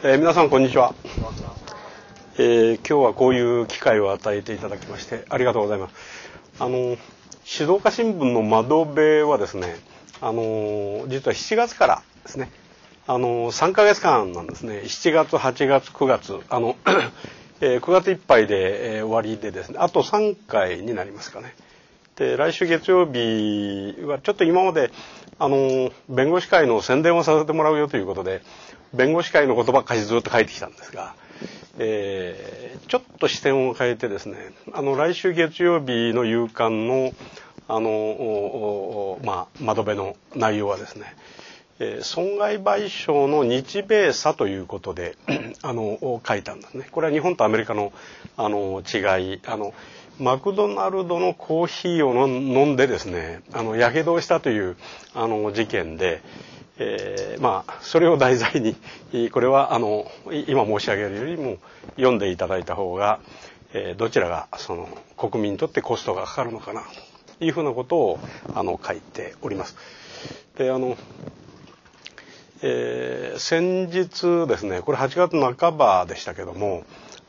皆さんこんにちは。今日はこういう機会を与えていただきましてありがとうございます。静岡新聞の窓辺はですね、実は7月からですね、3ヶ月間なんですね。7月、8月、9月、9月いっぱいで、終わりでですね、あと3回になりますかね。で、来週月曜日はちょっと今まで弁護士会の宣伝をさせてもらうよということで、弁護士会のことばっかりずっと書いてきたんですが、ちょっと視点を変えてですね、来週月曜日の夕刊の窓辺の内容はですね、損害賠償の日米差ということで書いたんですね。これは日本とアメリカの違い、マクドナルドのコーヒーを飲んでですね、やけどをしたという事件で、それを題材にこれは今申し上げるよりも読んでいただいた方が、どちらが国民にとってコストがかかるのかなというふうなことを書いております。で先日ですね、これ8月半ばでしたけども、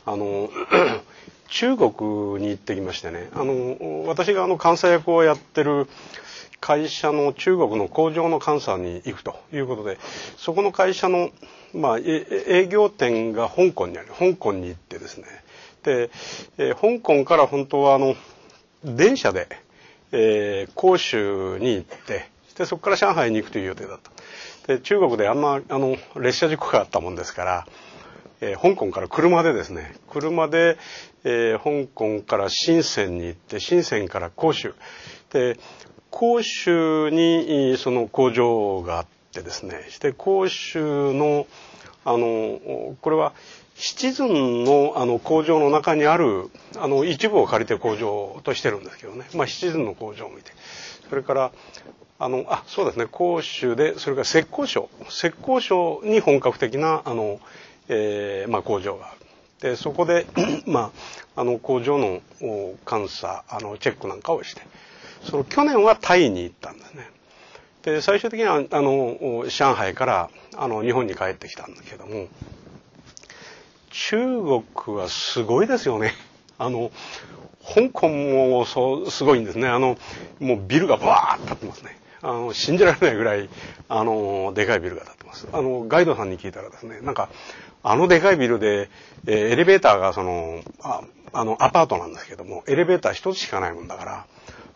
中国に行ってきましてね、私が監査役をやってる会社の中国の工場の監査に行くということで、そこの会社の、営業店が香港にある。香港に行ってですね、で、香港から本当は電車で、広州に行って、でそこから上海に行くという予定だった。で中国で列車事故があったもんですから、香港から車でですね、香港から深センに行って、深センから広州で、広州にその工場があってですね、で広州のこれはシチズンの工場の中にある一部を借りて工場としてるんですけどね、シチズンの工場を見て、それからそうですね、広州で、それから浙江省に本格的な工場がある。でそこで工場の監査チェックなんかをして、去年はタイに行ったんですね。で最終的には上海から日本に帰ってきたんだけども、中国はすごいですよね。香港もすごいんですね。もうビルがバーッと建ってますね。信じられないぐらいでかいビルが建ってます。ガイドさんに聞いたらですね、なんかでかいビルで、エレベーターがアパートなんですけども、エレベーター一つしかないもんだから、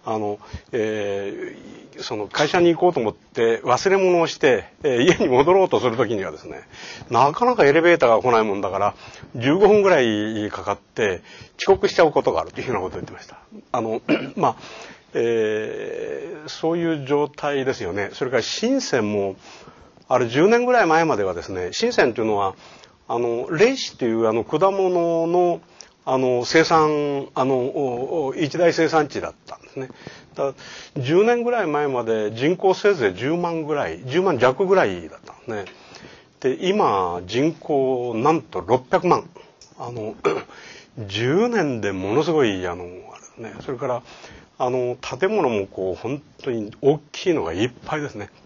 会社に行こうと思って忘れ物をして、家に戻ろうとするときにはですね、なかなかエレベーターが来ないもんだから15分ぐらいかかって遅刻しちゃうことがあるというようなことを言ってました。そういう状態ですよね。それから深センも10年ぐらい前まではですね、深センというのはレイシという果物の生産一大生産地だったんですね。10年ぐらい前まで人口せいぜい10万弱ぐらいだったんですね。で今人口なんと600万。10年でものすごいね。それから建物も本当に大きいのがいっぱいですね。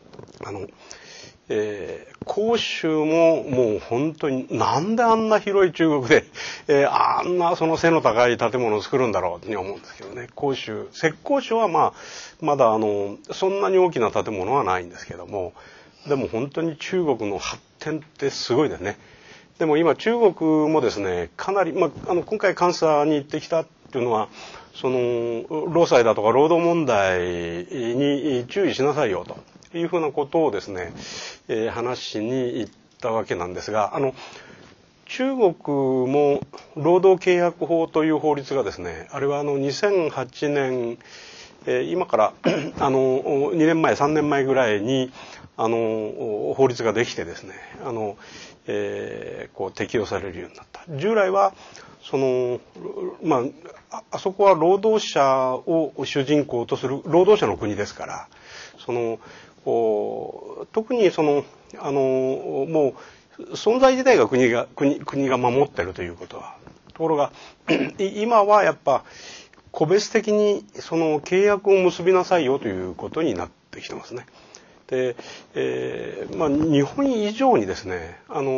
広州ももう本当になんであんな広い中国で、あんな背の高い建物を作るんだろうって思うんですけどね。浙江省はまだそんなに大きな建物はないんですけども、でも本当に中国の発展ってすごいですね。でも今中国もですね、かなり、今回監査に行ってきたっていうのは、労災だとか労働問題に注意しなさいよというふうなことをですね、話しに行ったわけなんですが、中国も労働契約法という法律がですね、あれは2008年、今から2年前3年前ぐらいに法律ができてですね、適用されるようになった。従来はあそこは労働者を主人公とする労働者の国ですから、特にもう存在自体が国が守ってるということは、ところが今はやっぱ個別的に契約を結びなさいよということになってきてますね。 で、日本以上にですね、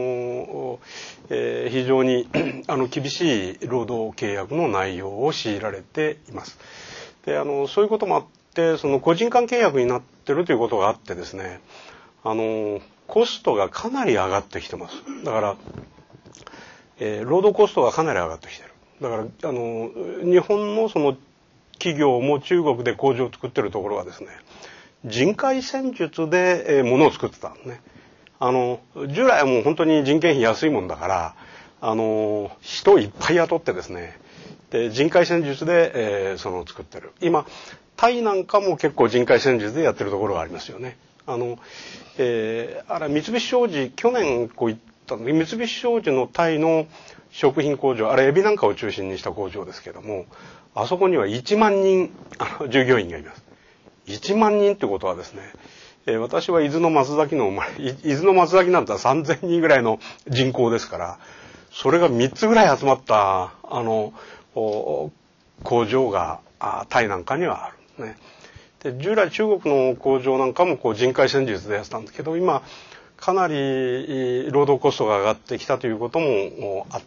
非常に厳しい労働契約の内容を強いられています。で、そういうこともあってその個人間契約になってるということがあってですね、コストがかなり上がってきてます。だから、労働コストがかなり上がってきてる。だから日本のその企業も中国で工場を作ってるところはですね、人海戦術で物を作ってたんですね。従来はもう本当に人件費安いもんだから人をいっぱい雇ってですね、で人海戦術でその作ってる。今タイなんかも結構人海戦術でやってるところがありますよね。あれ三菱商事去年こう言ったので、三菱商事のタイの食品工場、あれエビなんかを中心にした工場ですけども、あそこには1万人従業員がいます。1万人ってことはですね、私は伊豆の松崎の生まれ、伊豆の松崎なんて3000人ぐらいの人口ですから、それが3つぐらい集まった工場がタイなんかにはあるね。で従来中国の工場なんかもこう人海戦術でやってたんですけど、今かなり労働コストが上がってきたということもあって、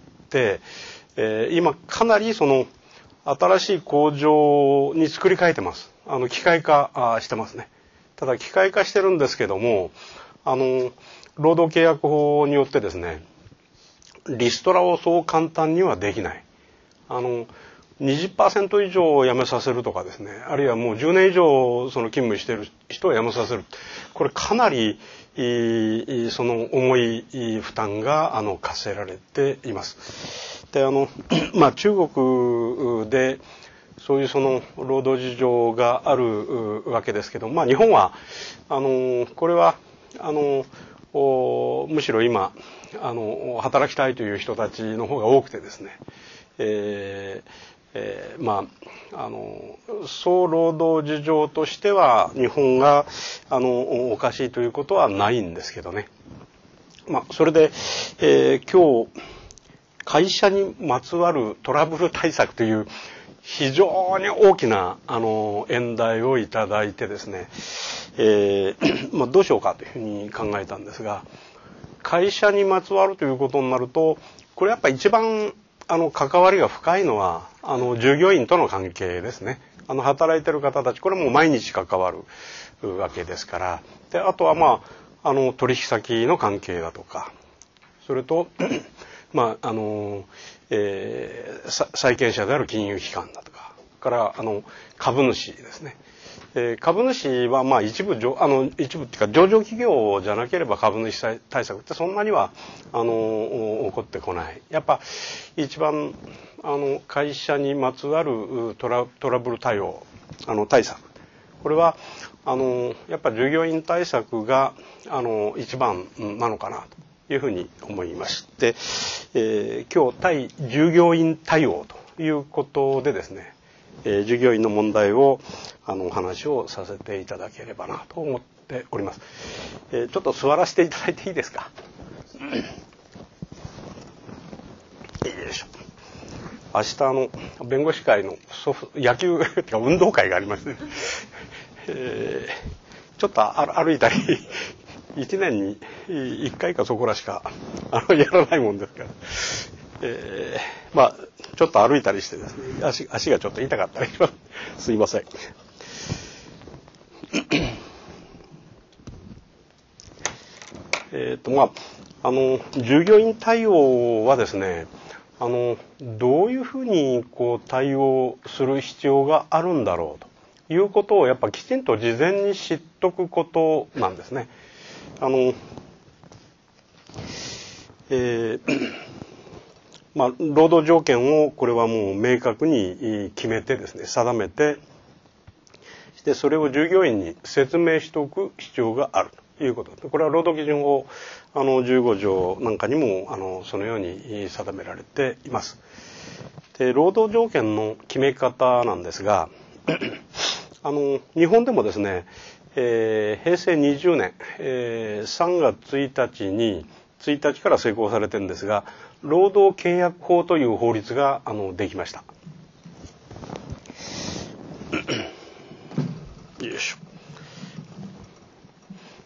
今かなりその新しい工場に作り変えてます。機械化してますね。ただ機械化してるんですけども、労働契約法によってですね、リストラをそう簡単にはできない。20% 以上辞めさせるとかですね、あるいはもう10年以上その勤務している人を辞めさせる。これかなりその重い負担が課せられています。で中国でそういうその労働事情があるわけですけど、日本はこれはむしろ今働きたいという人たちの方が多くてですね、総労働事情としては日本がおかしいということはないんですけどね。それで、今日会社にまつわるトラブル対策という非常に大きな演題をいただいてですね、どうしようかというふうに考えたんですが、会社にまつわるということになると、これやっぱ一番関わりが深いのは従業員との関係ですね。働いてる方たち、これも毎日関わるわけですから。であとは取引先の関係だとか、それと債権者である金融機関だとか、から株主ですね。株主は一部っていうか上場企業じゃなければ株主対策ってそんなには起こってこない。やっぱ一番会社にまつわるトラブル対応対策、これはやっぱ従業員対策が一番なのかなというふうに思いまして、今日対従業員対応ということでですね、従業員の問題をお話をさせていただければなと思っております。ちょっと座らせていただいていいですか。よいしょ。明日弁護士会の野球っていうか運動会がありますね。ちょっと歩いたり1年に1回かそこらしかやらないもんですから、ちょっと歩いたりしてですね、足がちょっと痛かったりします。すいません。従業員対応はですね、どういうふうに対応する必要があるんだろうということをやっぱきちんと事前に知っとくことなんですね。労働条件をこれはもう明確に決めてですね、定めて、でそれを従業員に説明しておく必要があるということです。これは労働基準法15条なんかにもそのように定められています。で労働条件の決め方なんですが日本でもですね、平成20年、3月1日から施行されてるんですが、労働契約法という法律ができました。よいしょ。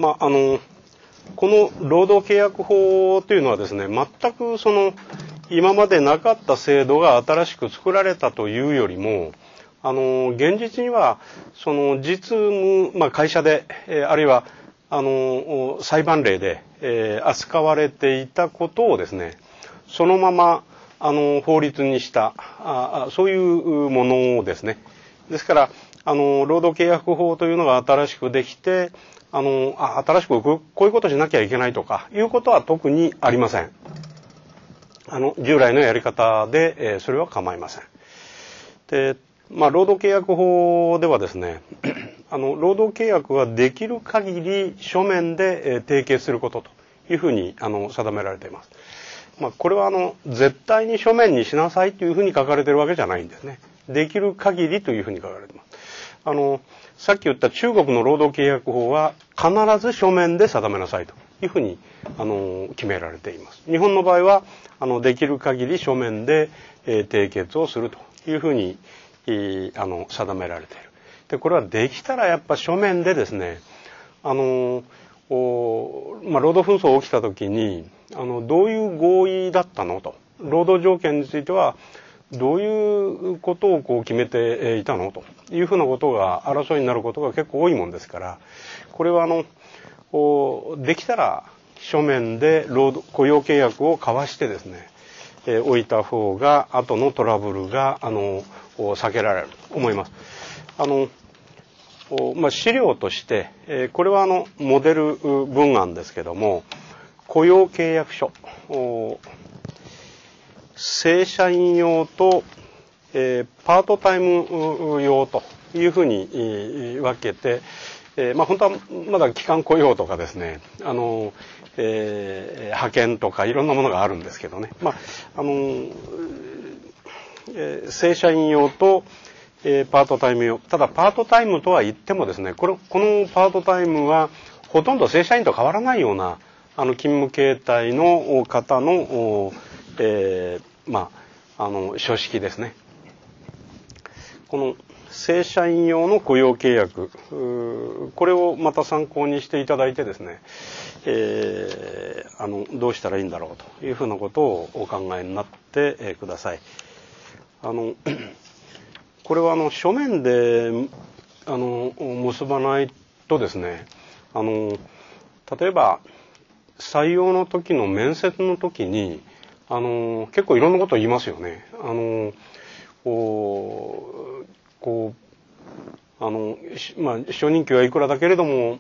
この労働契約法というのはですね、全く今までなかった制度が新しく作られたというよりも、現実には実務、会社で、あるいは裁判例で、扱われていたことをですね、そのまま法律にしたそういうものですね。ですから労働契約法というのが新しくできて新しくこういうことしなきゃいけないとかいうことは特にありません。従来のやり方で、それは構いません。で、労働契約法ではですね労働契約はできる限り書面で、締結することというふうに定められています。これは絶対に書面にしなさいというふうに書かれているわけじゃないんですね。できる限りというふうに書かれています。さっき言った中国の労働契約法は必ず書面で定めなさいというふうに決められています。日本の場合はできる限り書面で、締結をするというふうに定められている。でこれはできたらやっぱ書面でですね労働紛争が起きた時にどういう合意だったのと、労働条件についてはどういうことを決めていたのというふうなことが争いになることが結構多いもんですから、これはできたら書面で雇用契約を交わしてですね、置いた方が後のトラブルが避けられると思います。資料として、これはモデル文案ですけども、雇用契約書、正社員用と、パートタイム用というふうに分けて、本当はまだ期間雇用とかですね、派遣とかいろんなものがあるんですけどね、正社員用とパートタイム用。ただパートタイムとは言ってもですね、このパートタイムはほとんど正社員と変わらないような勤務形態の方の、書式ですね。この正社員用の雇用契約、これをまた参考にしていただいてですね、どうしたらいいんだろうというふうなことをお考えになってください。これは書面で結ばないとですね、例えば採用の時の面接の時に結構いろんなことを言いますよね。初任給はいくらだけれども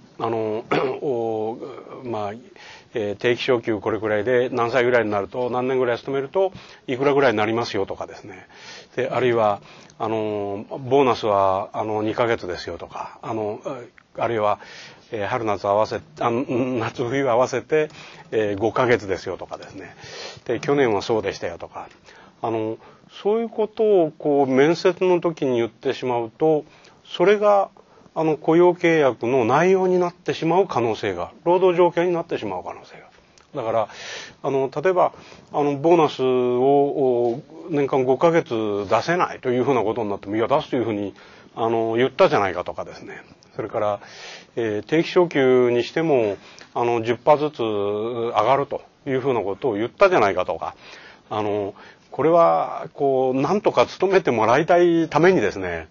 定期昇給これくらいで何歳ぐらいになると何年ぐらい勤めるといくらぐらいになりますよとかですね。であるいはボーナスは2ヶ月ですよとかあるいは春夏合わせ夏冬合わせて5ヶ月ですよとかですね。で去年はそうでしたよとかそういうことを面接の時に言ってしまうとそれが雇用契約の内容になってしまう可能性が、労働条件になってしまう可能性が。だから例えばボーナスを年間5ヶ月出せないというふうなことになっても、いや出すというふうに言ったじゃないかとかですね。それから、定期昇給にしても10% ずつ上がるというふうなことを言ったじゃないかとか、これはなんとか勤めてもらいたいためにですね、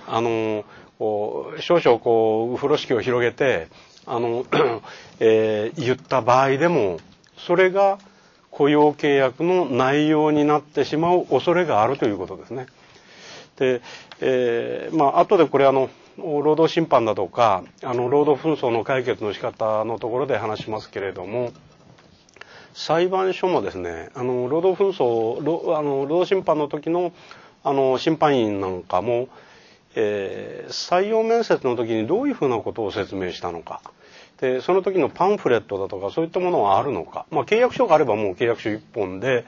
少々風呂敷を広げて言った場合でもそれが雇用契約の内容になってしまう恐れがあるということですね。で、後でこれ労働審判だとか労働紛争の解決の仕方のところで話しますけれども、裁判所もですね労働紛争労働審判の時の審判員なんかも採用面接の時にどういうふうなことを説明したのか、でその時のパンフレットだとかそういったものはあるのか、契約書があればもう契約書一本で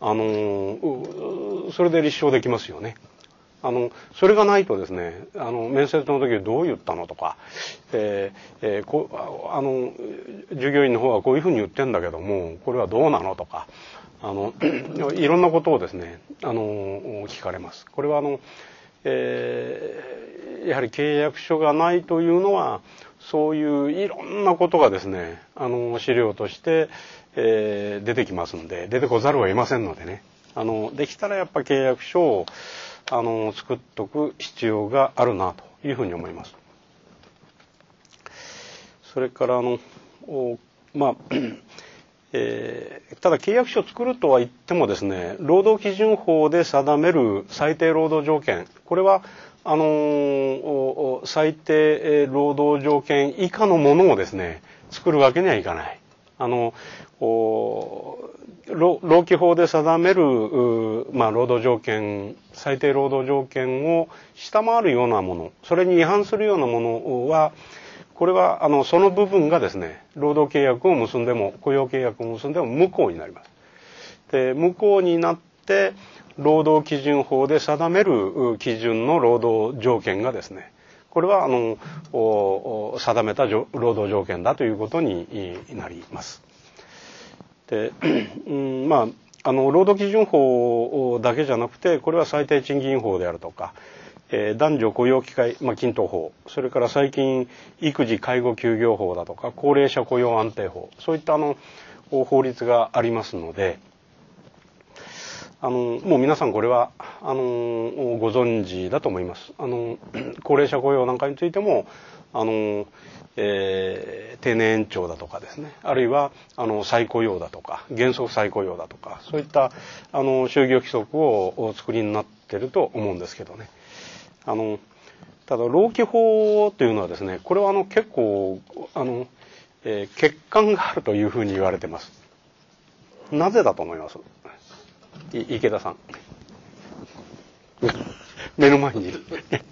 それで立証できますよね。それがないとですね面接の時どう言ったのとか、従業員の方はこういうふうに言ってんだけどもこれはどうなのとかいろんなことをですね聞かれます。これはやはり契約書がないというのはそういういろんなことがですね資料として、出てきますんで、出てこざるを得ませんのでね、できたらやっぱ契約書を作っとく必要があるなというふうに思います。それからただ契約書を作るとは言ってもですね、労働基準法で定める最低労働条件、これは最低労働条件以下のものをですね作るわけにはいかない。労基法で定める、労働条件、最低労働条件を下回るようなもの、それに違反するようなものは、これはその部分がですね労働契約を結んでも雇用契約を結んでも無効になります。で、無効になって労働基準法で定める基準の労働条件がですね、これは定めた労働条件だということになります。で、労働基準法だけじゃなくて、これは最低賃金法であるとか、男女雇用機会、均等法、それから最近育児介護休業法だとか高齢者雇用安定法、そういった法律がありますので、もう皆さんこれはご存知だと思います。高齢者雇用なんかについても定年延長だとかですね、あるいは再雇用だとか原則再雇用だとか、そういった就業規則をお作りになっていると思うんですけどね。ただ労基法というのはですね、これは結構欠陥があるというふうに言われてます。なぜだと思います？池田さん。目の前にいる。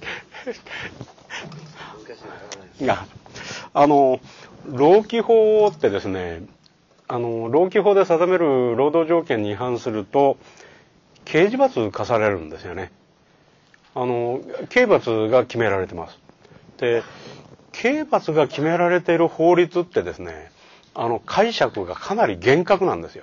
いや、労基法ってですね、労基法で定める労働条件に違反すると刑事罰課されるんですよね。刑罰が決められてます。で、刑罰が決められている法律ってですね、解釈がかなり厳格なんですよ。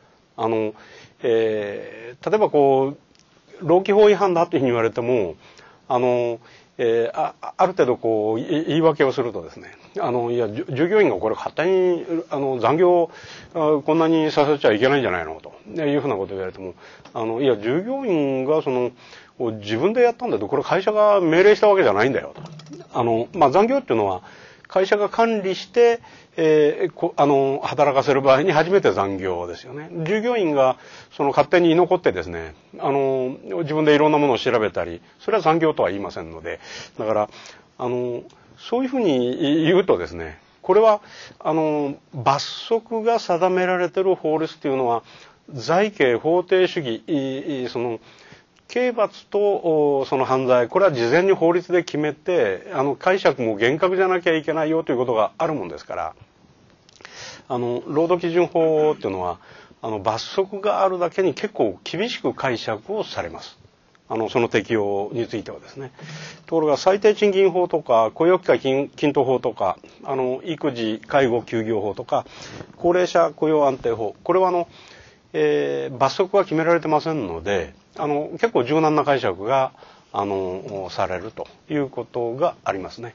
例えば労基法違反だっていうふうに言われても、ある程度言い訳をするとですね、いや従業員がこれ勝手に残業をこんなにさせちゃいけないんじゃないのというふうなことを言われても、いや従業員が自分でやったんだと、これ会社が命令したわけじゃないんだよと。残業っていうのは会社が管理して、働かせる場合に初めて残業ですよね。従業員が勝手に居残ってですね、自分でいろんなものを調べたり、それは残業とは言いませんので、だからそういうふうに言うとですね、これは罰則が定められている法律というのは罪刑法定主義、刑罰とその犯罪、これは事前に法律で決めて解釈も厳格じゃなきゃいけないよということがあるもんですから、労働基準法っていうのは罰則があるだけに結構厳しく解釈をされます。その適用についてはですね。ところが最低賃金法とか雇用機会均等法とか育児介護休業法とか高齢者雇用安定法、これは罰則は決められてませんので、結構柔軟な解釈がされるということがありますね。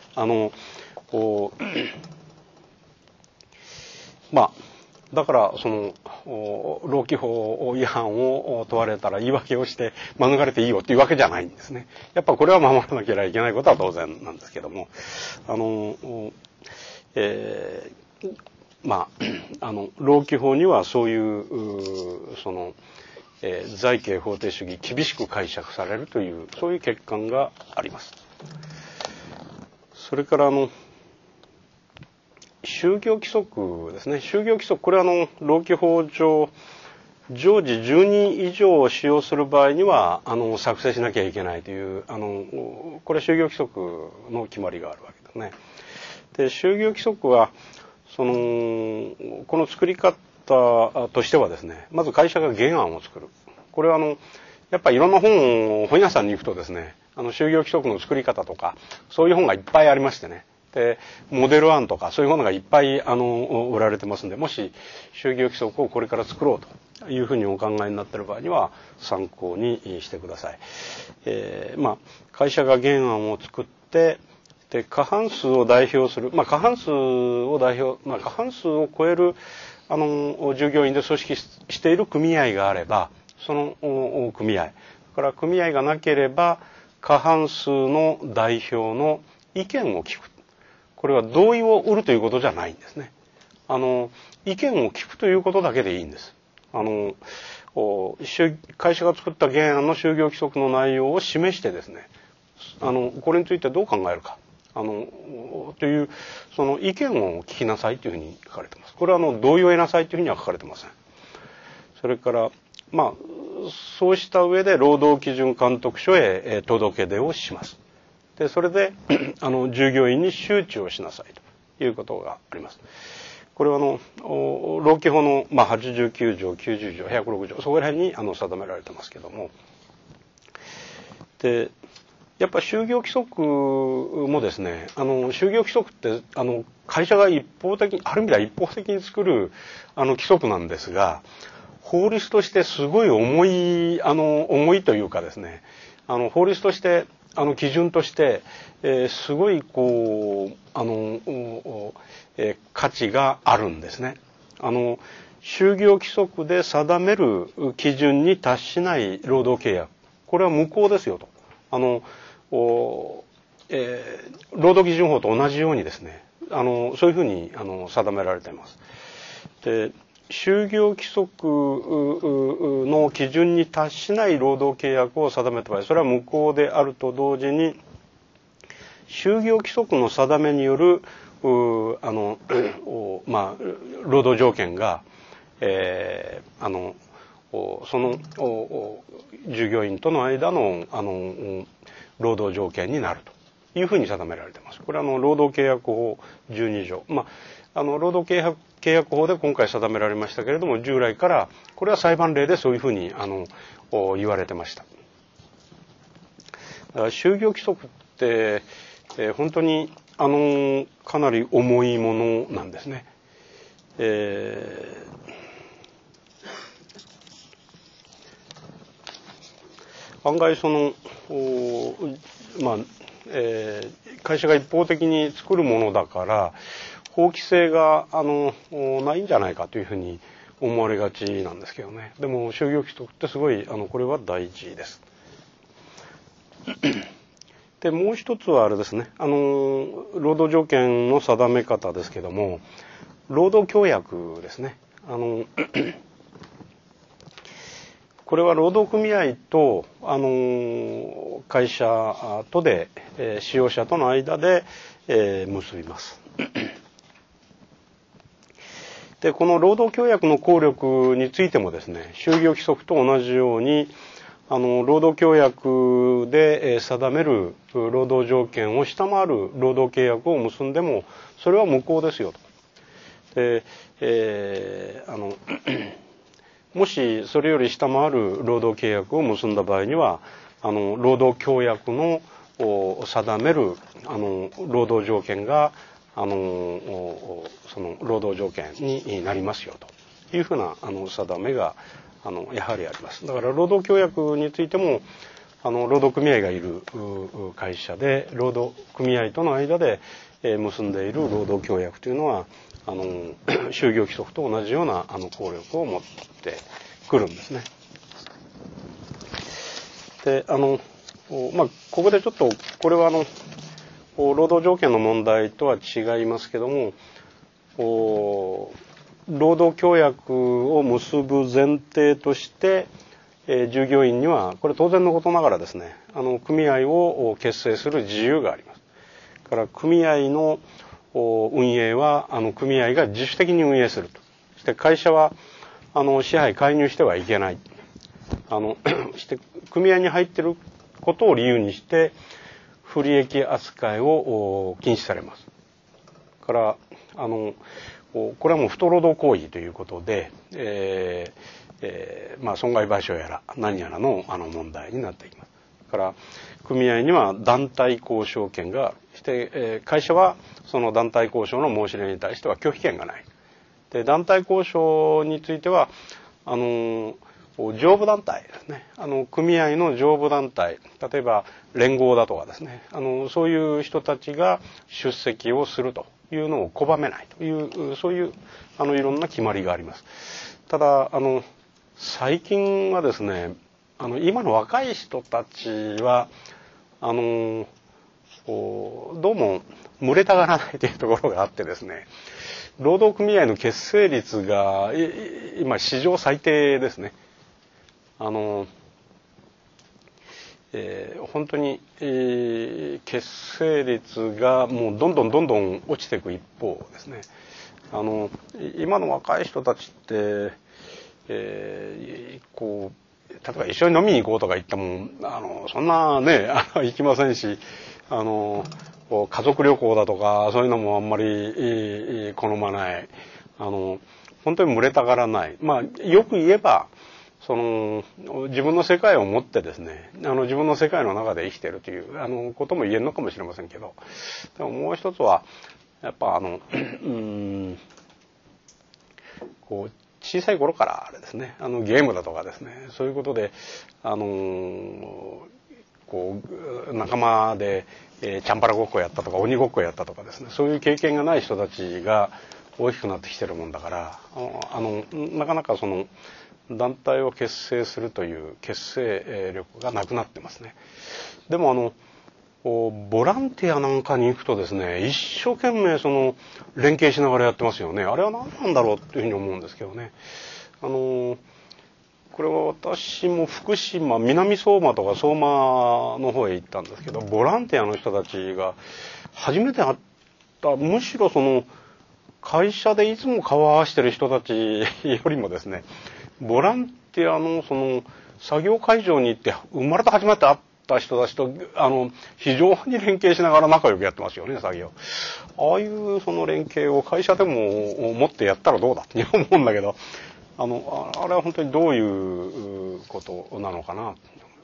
だから労基法違反を問われたら言い訳をして免れていいよっていうわけじゃないんですね。やっぱこれは守らなきゃいけないことは当然なんですけども、労基法にはそういう罪刑法定主義厳しく解釈されるというそういう欠陥があります。それから就業規則ですね。就業規則、これは労基法上常時10人以上を使用する場合には作成しなきゃいけないというこれ就業規則の決まりがあるわけですね。で、就業規則はこの作り方としてはですね、まず会社が原案を作る。これはやっぱりいろんな本屋さんに行くとですね、就業規則の作り方とかそういう本がいっぱいありましてね。で、モデル案とかそういうものがいっぱい売られてますんで、もし就業規則をこれから作ろうというふうにお考えになっている場合には参考にしてください。会社が原案を作って、 で過半数を代表する、過半数を超える従業員で組織している組合があれば、その組合から組合がなければ過半数の代表の意見を聞く。これは同意を得るということじゃないんですね。意見を聞くということだけでいいんです。会社が作った原案の就業規則の内容を示してですね、これについてどう考えるかというその意見を聞きなさいというふうに書かれています。これは同意を得なさいというふうには書かれてません。それからそうした上で労働基準監督署へ届け出をします。でそれで従業員に周知をしなさいということがあります。これは労基法の89条90条106条そこら辺に定められてますけども、でやっぱ就業規則もですね、就業規則って会社が一方的にある意味では一方的に作る規則なんですが、法律としてすごい重いというかですね、法律として基準としてすごい価値があるんですね。就業規則で定める基準に達しない労働契約、これは無効ですよと。労働基準法と同じようにですね、そういうふうに定められています。で就業規則の基準に達しない労働契約を定めた場合、それは無効であると同時に、就業規則の定めによる労働条件が、その従業員との間の労働条件になるというふうに定められています。これは労働契約法12条、労働契約法で今回定められましたけれども、従来からこれは裁判例でそういうふうに言われてました。だから就業規則って本当にかなり重いものなんですね。案外会社が一方的に作るものだから法規制がないんじゃないかというふうに思われがちなんですけどね。でも就業規則ってすごいこれは大事です。でもう一つはあれですね、労働条件の定め方ですけども、労働協約ですね。これは労働組合と会社とで使用者との間で結びます。でこの労働協約の効力についてもですね、就業規則と同じように労働協約で定める労働条件を下回る労働契約を結んでもそれは無効ですよと。でもしそれより下回る労働契約を結んだ場合には労働協約の定める労働条件がその労働条件になりますよというふうな定めがやはりあります。だから労働協約についても労働組合がいる会社で労働組合との間で結んでいる労働協約というのは就業規則と同じような効力を持ってくるんですね。でここでちょっとこれは労働条件の問題とは違いますけども、労働協約を結ぶ前提として、従業員にはこれ当然のことながらですね、組合を結成する自由があります。から組合の運営は組合が自主的に運営すると。そして会社は支配介入してはいけない。して組合に入っていることを理由にして不利益扱いを禁止されます。からこれはもう不当労働行為ということで、損害賠償やら何やらの問題になっていきます。から組合には団体交渉権がある。して、会社はその団体交渉の申し出に対しては拒否権がない。で団体交渉については上部団体ですね、組合の上部団体、例えば連合だとかですね、そういう人たちが出席をするというのを拒めないという、そういういろんな決まりがあります。ただ最近はですね、今の若い人たちはどうも群れたがらないというところがあってですね、労働組合の結成率が今史上最低ですね。本当に、結成率がもうどんどん落ちていく一方ですね。今の若い人たちって、例えば一緒に飲みに行こうとか言ってもそんなね行きませんし、家族旅行だとかそういうのもあんまり好まない、本当に群れたがらない、よく言えば自分の世界を持ってですね、自分の世界の中で生きているということも言えるのかもしれませんけど、でももう一つはやっぱ小さい頃からですね、ゲームだとかですね、そういうことで仲間で、チャンバラごっこやったとか鬼ごっこやったとかですね、そういう経験がない人たちが大きくなってきてるもんだから、なかなか団体を結成するという結成力がなくなってますね。でもボランティアなんかに行くとですね、一生懸命連携しながらやってますよね。あれは何なんだろうっていうふうに思うんですけどね。これは私も福島南相馬とか相馬の方へ行ったんですけど、ボランティアの人たちが初めて会った、むしろ会社でいつも顔を合わせてる人たちよりもですね、ボランティアの作業会場に行って生まれて初めて会った人たちと非常に連携しながら仲良くやってますよね、作業。ああいう連携を会社でも持ってやったらどうだって思うんだけど、あれは本当にどういうことなのかな。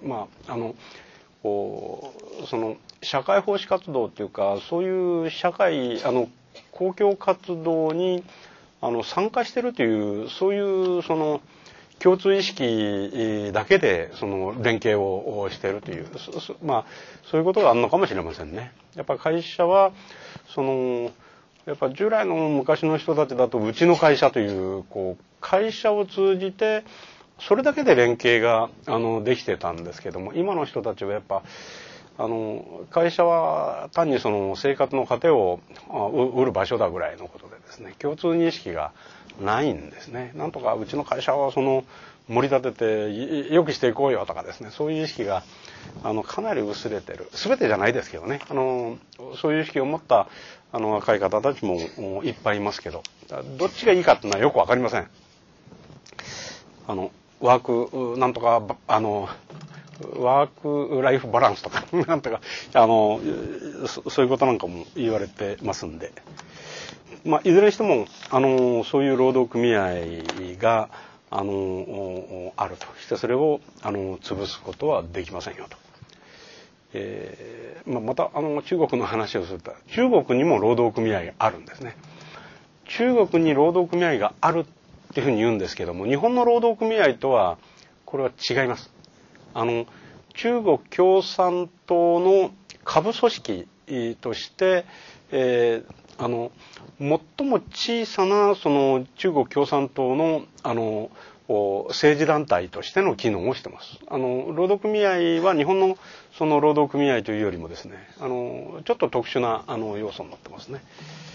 社会奉仕活動っていうか、そういう社会公共活動に参加してるという、そういう共通意識だけで連携をしているという、そういうことがあるのかもしれませんね。やっぱり会社はやっぱ従来の昔の人たちだとうちの会社という会社を通じてそれだけで連携ができてたんですけども、今の人たちはやっぱ会社は単に生活の糧を売る場所だぐらいのことでですね、共通認識がないんですね。なんとかうちの会社は盛り立てて良くしていこうよとかですね、そういう意識がかなり薄れてる。全てじゃないですけどね、そういう意識を持った若い方たちもいっぱいいますけど、どっちがいいかっていうのはよくわかりません。ワークなんとかワークライフバランスとかなんとかそういうことなんかも言われてますんで、いずれにしてもそういう労働組合があるとして、それを潰すことはできませんよと。また中国の話をすると、中国にも労働組合があるんですね。中国に労働組合があるっていうふうに言うんですけども、日本の労働組合とはこれは違います。中国共産党の下部組織として、最も小さな中国共産党の政治団体としての機能をしてます。労働組合は日本の労働組合というよりもですね、ちょっと特殊な要素になってますね。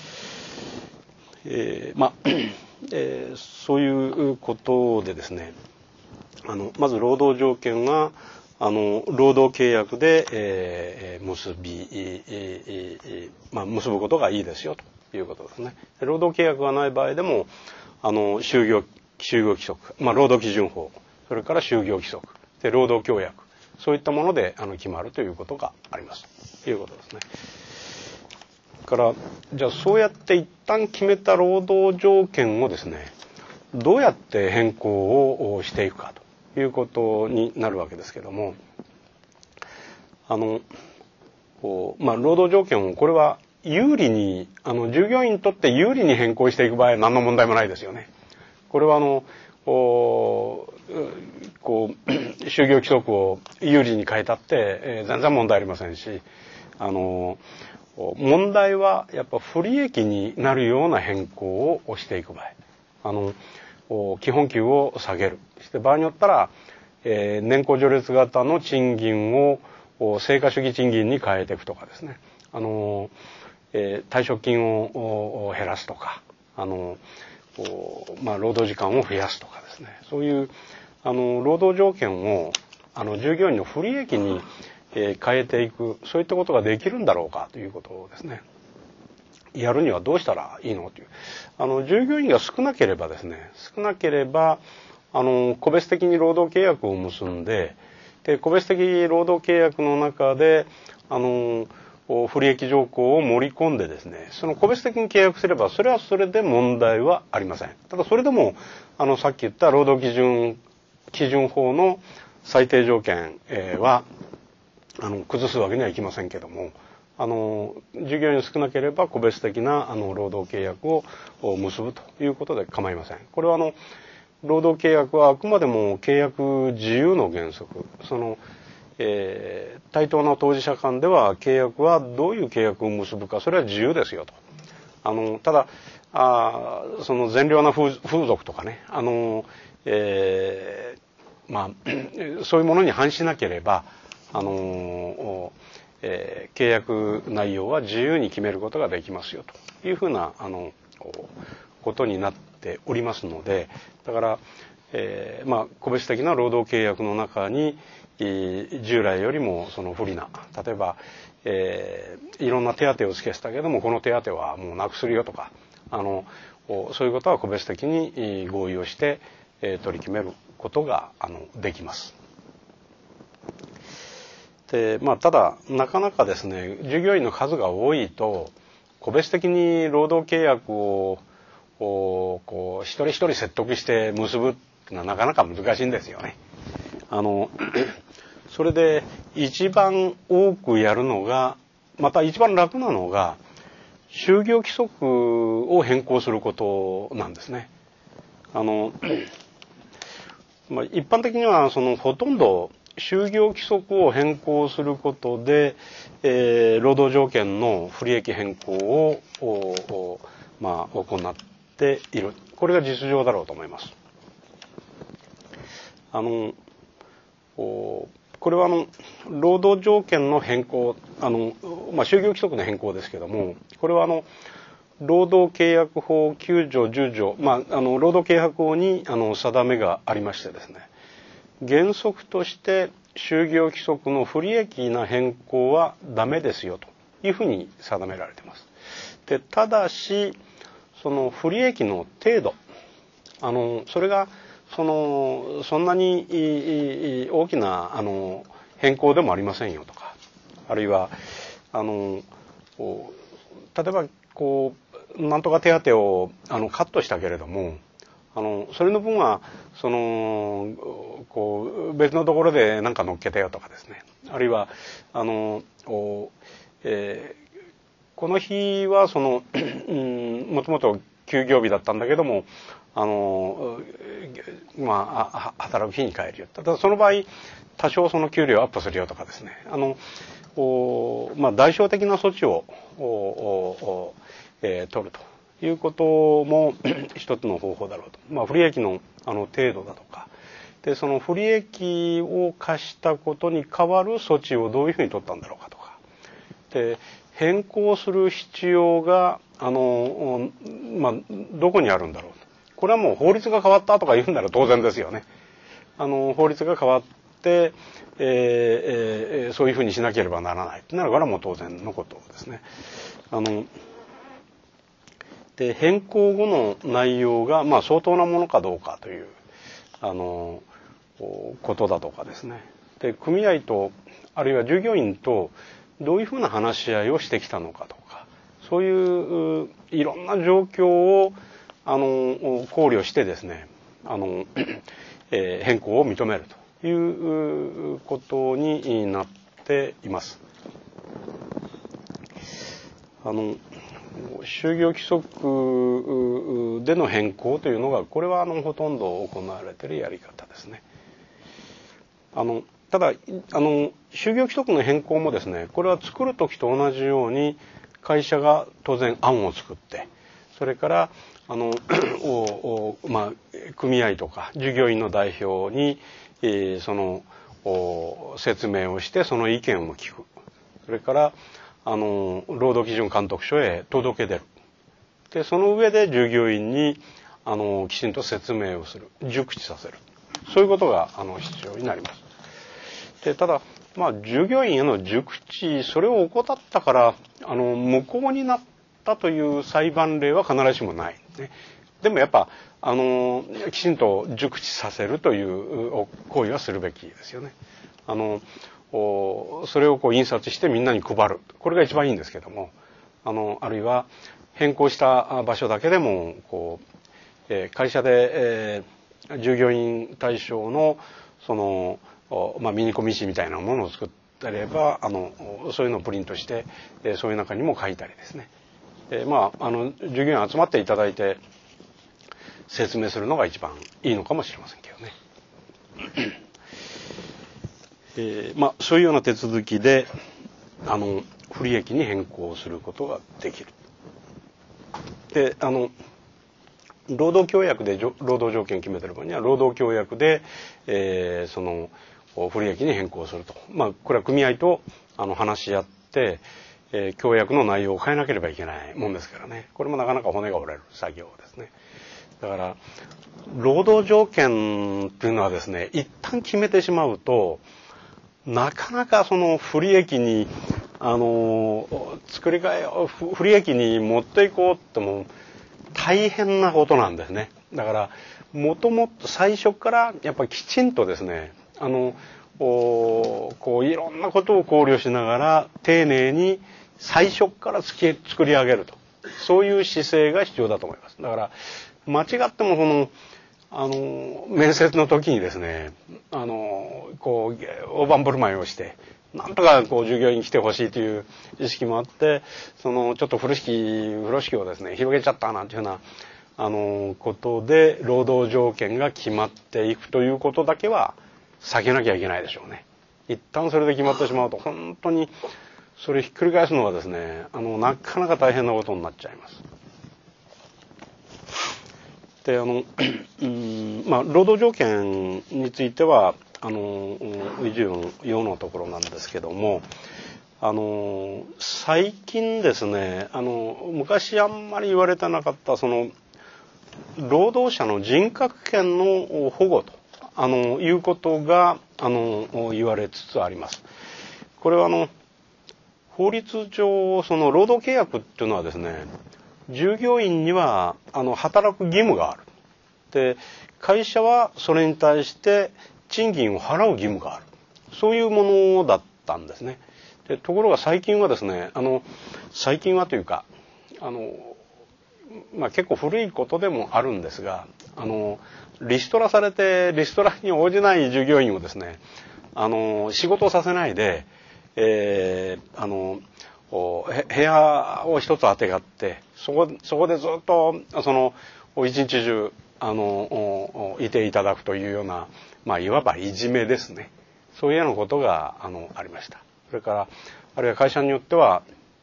そういうことでですね、まず労働条件は労働契約で、結ぶことがいいですよということですね。労働契約がない場合でも就業規則、労働基準法、それから就業規則で労働協約、そういったもので決まるということがありますということですね。からじゃあそうやって一旦決めた労働条件をですね、どうやって変更をしていくかということになるわけですけども、労働条件をこれは有利に従業員にとって有利に変更していく場合は何の問題もないですよね。これはこう就業規則を有利に変えたって、全然問題ありませんし、問題はやっぱ不利益になるような変更をしていく場合、基本給を下げる、そして場合によったら、年功序列型の賃金を成果主義賃金に変えていくとかですね、退職金を減らすとか、労働時間を増やすとかですね、そういう労働条件を従業員の不利益に変えていく、そういったことができるんだろうかということをですね、やるにはどうしたらいいのという、従業員が少なければですね、個別的に労働契約を結んで、個別的労働契約の中で不利益条項を盛り込んでですね、その個別的に契約すればそれはそれで問題はありません。ただそれでもさっき言った労働基準法の最低条件は崩すわけにはいきませんけども、従業員少なければ個別的な労働契約を結ぶということで構いません。これは労働契約はあくまでも契約自由の原則、対等な当事者間では契約はどういう契約を結ぶか、それは自由ですよと。ただその善良な風俗とかね、そういうものに反しなければ契約内容は自由に決めることができますよというふうなことになっておりますので、だから、個別的な労働契約の中に従来よりもその不利な、例えば、いろんな手当をつけてたけどもこの手当はもうなくするよとか、そういうことは個別的に合意をして取り決めることができます。で、ただなかなかですね、従業員の数が多いと個別的に労働契約を一人一人説得して結ぶっていうのはなかなか難しいんですよね。それで一番多くやるのが、また一番楽なのが就業規則を変更することなんですね。一般的にはほとんど就業規則を変更することで、労働条件の不利益変更を行っている。これが実情だろうと思います。これは労働条件の変更、就業規則の変更ですけども、これは労働契約法9条10条、労働契約法に定めがありましてですね、原則として就業規則の不利益な変更はダメですよというふうに定められています。で、ただしその不利益の程度、それがそんなに大きな変更でもありませんよとか、あるいは例えばなんとか手当をカットしたけれども、それの分は別のところで何か乗っけたよとかですね、あるいはこの日はもともと休業日だったんだけども働く日に変えるよ。ただその場合多少その給料アップするよとかですね、代償的な措置を取るということも一つの方法だろうと。不利益の程度だとかで、その不利益を課したことに代わる措置をどういうふうに取ったんだろうかとかで、変更する必要がどこにあるんだろうと。これはもう法律が変わったとか言うなら当然ですよね。法律が変わって、そういうふうにしなければならないってなるからもう当然のことですね。で、変更後の内容が相当なものかどうかということだとかですね。で、組合とあるいは従業員とどういうふうな話し合いをしてきたのかとか、そういういろんな状況を考慮してですね、変更を認めるということになっています。 就業規則での変更というのがこれはほとんど行われているやり方ですね。ただ就業規則の変更もですね、これは作る時と同じように会社が当然案を作って、それから組合とか従業員の代表に、その説明をしてその意見を聞く、それから労働基準監督署へ届け出る、でその上で従業員にきちんと説明をする、熟知させる、そういうことが必要になります。でただ従業員への熟知、それを怠ったから無効になったという裁判例は必ずしもない、ね。でもやっぱきちんと熟知させるという行為はするべきですよね。それを印刷してみんなに配る、これが一番いいんですけども、あるいは変更した場所だけでも会社で、従業員対象のミニコミ誌みたいなものを作ってればそういうのをプリントして、そういう中にも書いたりですね、従業員集まっていただいて説明するのが一番いいのかもしれませんけどね。そういうような手続きで不利益に変更することができる。で労働協約で労働条件を決めている場合には労働協約で、その不利益に変更すると、これは組合と話し合って、協約の内容を変えなければいけないもんですからね。これもなかなか骨が折れる作業ですね。だから労働条件っていうのはですね、一旦決めてしまうとなかなかその不利益に不利益に持っていこうっても大変なことなんですね。だからもともと最初からやっぱりきちんとですね、いろんなことを考慮しながら丁寧に最初から作り上げると、そういう姿勢が必要だと思います。だから間違っても面接の時にですね、大盤振る舞いをしてなんとか従業員に来てほしいという意識もあって、ちょっと風呂敷をですね広げちゃったなんていうようなことで労働条件が決まっていくということだけは避けなきゃいけないでしょうね。一旦それで決まってしまうと本当にそれひっくり返すのはですねなかなか大変なことになっちゃいます。で労働条件については以前用のところなんですけども、最近ですね昔あんまり言われてなかった労働者の人格権の保護ということが言われつつあります。これは法律上労働契約っていうのはですね、従業員には働く義務がある。で会社はそれに対して賃金を払う義務がある。そういうものだったんですね。でところが最近はですね最近はというか結構古いことでもあるんですがリストラされてリストラに応じない従業員をですね仕事をさせないで、部屋を一つあてがってそこでずっと一日中いていただくというようないわばいじめですね。そういうようなことがありました。それからあるいは会社によっては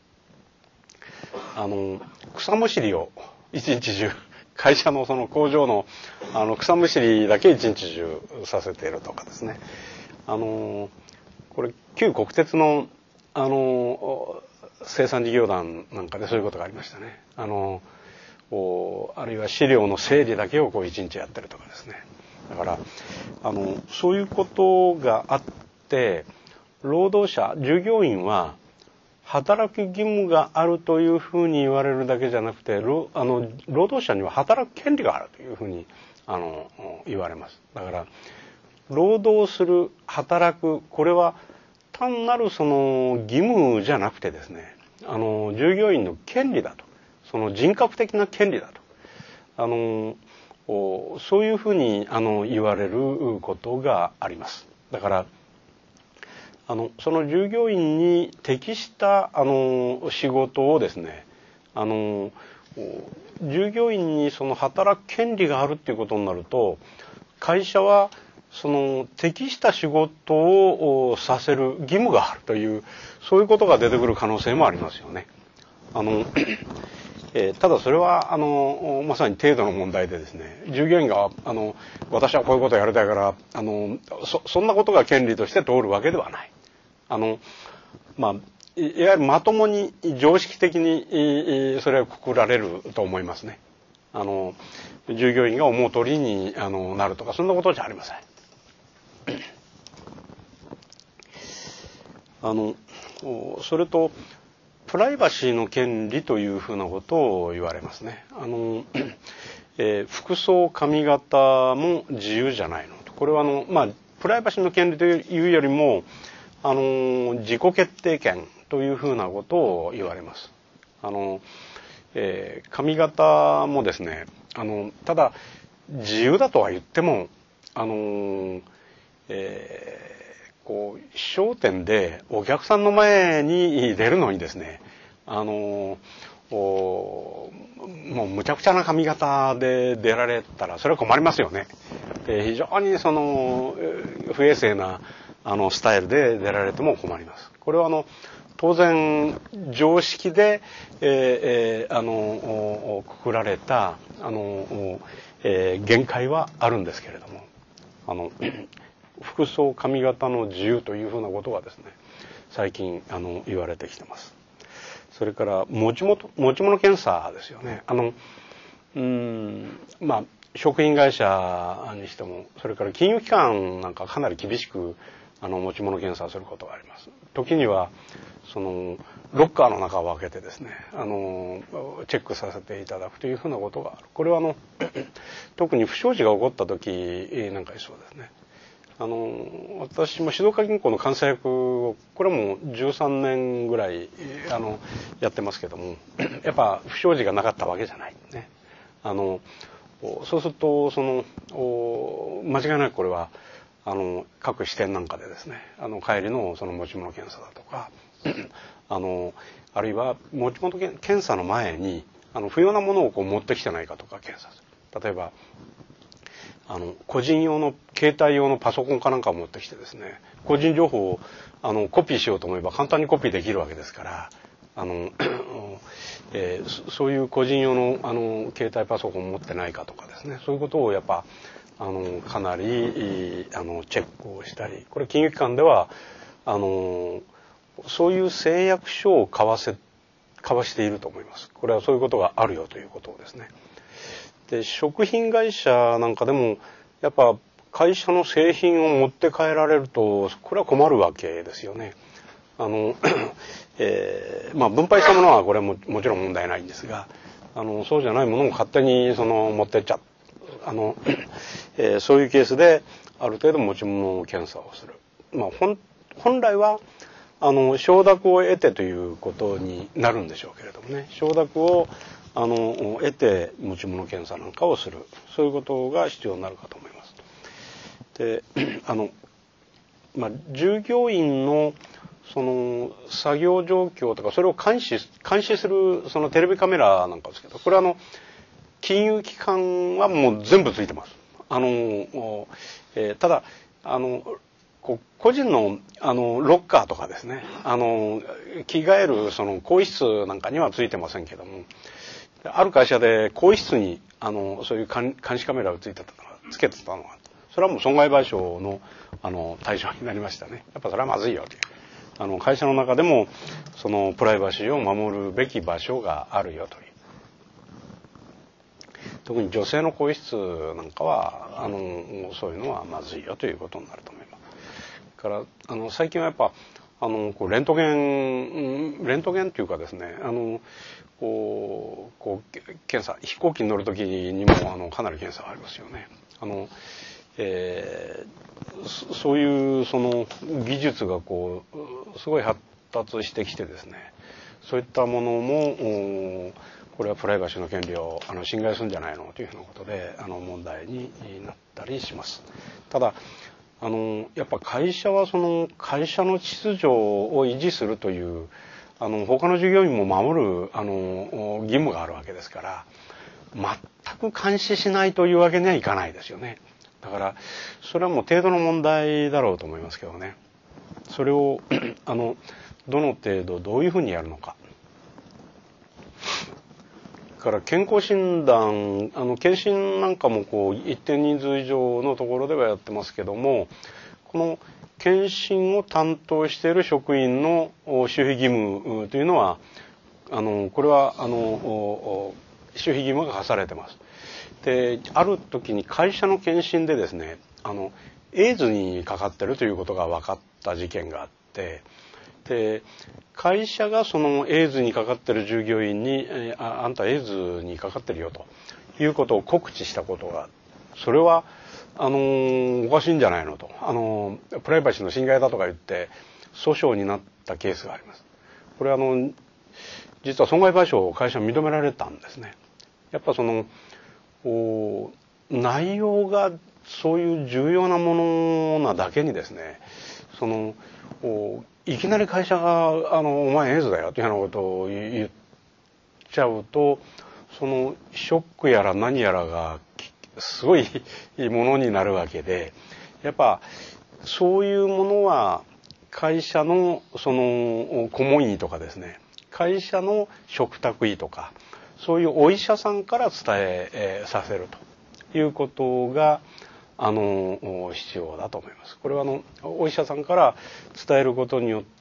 草むしりを一日中会社の工場の草むしりだけ一日中させているとかですね。これ旧国鉄の生産事業団なんかでそういうことがありましたね。あるいは資料の整理だけを一日やってるとかですね。だからそういうことがあって労働者従業員は働く義務があるというふうに言われるだけじゃなくて労働者には働く権利があるというふうに言われます。だから労働する働く、これは単なる義務じゃなくてですね従業員の権利だと、人格的な権利だとそういうふうに言われることがあります。だからその従業員に適した仕事をですね従業員にその働く権利があるっていうことになると、会社はその適した仕事をさせる義務があるという、そういうことが出てくる可能性もありますよね。ただそれはまさに程度の問題でですね、従業員が私はこういうことをやりたいからそんなことが権利として通るわけではない。いわゆるまともに常識的にそれはくくられると思いますね。従業員が思う通りになるとか、そんなことじゃありません。それとプライバシーの権利というふうなことを言われますね。服装髪型も自由じゃないのと。これはプライバシーの権利というよりも自己決定権というふうなことを言われます。髪型もですね、ただ自由だとは言っても商店でお客さんの前に出るのにですね、もうむちゃくちゃな髪型で出られたらそれは困りますよね。非常に不衛生なスタイルで出られても困ります。これは当然常識で、くくられた限界はあるんですけれども、服装髪型の自由というふうなことがですね、最近言われてきてます。それから持ち物検査ですよね。食品会社にしても、それから金融機関なんかかなり厳しく持ち物検査をすることがあります。時にはロッカーの中を開けてですね、チェックさせていただくというふうなことがある。これは特に不祥事が起こった時なんかにそうですね。私も静岡銀行の監査役をこれも13年ぐらいやってますけども、やっぱ不祥事がなかったわけじゃないね。そうすると間違いなくこれは各支店なんかでですね、帰りの持ち物検査だとかあるいは持ち物検査の前に不要なものを持ってきてないかとか検査する。例えば個人用の携帯用のパソコンかなんかを持ってきてですね、個人情報をコピーしようと思えば簡単にコピーできるわけですから、そういう個人用の携帯パソコンを持ってないかとかですね、そういうことをやっぱかなりチェックをしたり、これ金融機関ではそういう誓約書を交わしていると思います。これはそういうことがあるよということをですね。で、食品会社なんかでもやっぱ会社の製品を持って帰られるとこれは困るわけですよね。分配したものはこれは もちろん問題ないんですが、そうじゃないものを勝手に持ってっちゃそういうケースである程度持ち物検査をする。本来は承諾を得てということになるんでしょうけれどもね、承諾を得て持ち物検査なんかをする、そういうことが必要になるかと思います。で、従業員の作業状況とかそれを監視するテレビカメラなんかですけど、これは金融機関はもう全部ついてます。ただ個人のロッカーとかですね、着替える更衣室なんかにはついてませんけども、ある会社で更衣室にそういう監視カメラをつけてたのが、それはもう損害賠償の対象になりましたね。やっぱそれはまずいよという。会社の中でもプライバシーを守るべき場所があるよという。特に女性の更衣室なんかはそういうのはまずいよということになると思います。から最近はやっぱレントゲンというかですね、検査、飛行機に乗る時にもかなり検査がありますよね。そういう技術がすごい発達してきてですね、そういったものもこれはプライバシーの権利を侵害するんじゃないのというふうなことで問題になったりします。ただやっぱ会社は会社の秩序を維持するという他の従業員も守る義務があるわけですから、全く監視しないというわけにはいかないですよね。だからそれはもう程度の問題だろうと思いますけどね。それをどの程度どういうふうにやるのか。から健康診断検診なんかも一定人数以上のところではやってますけども、この検診を担当している職員の守秘義務というのはこれは守秘義務が課されてます。で、ある時に会社の検診でですねエイズにかかってるということが分かった事件があって、で会社がそのエイズにかかってる従業員にあんたエイズにかかってるよということを告知したことが、それはおかしいんじゃないのとプライバシーの侵害だとか言って訴訟になったケースがあります。これは実は損害賠償を会社認められたんですね。やっぱその内容がそういう重要なものなだけにですね、いきなり会社がお前エイズだよというようなことを言っちゃうと、そのショックやら何やらがすごいものになるわけで、やっぱそういうものは会社のその顧問医とかですね、会社の嘱託医とかそういうお医者さんから伝えさせるということが必要だと思います。これはお医者さんから伝えることによって、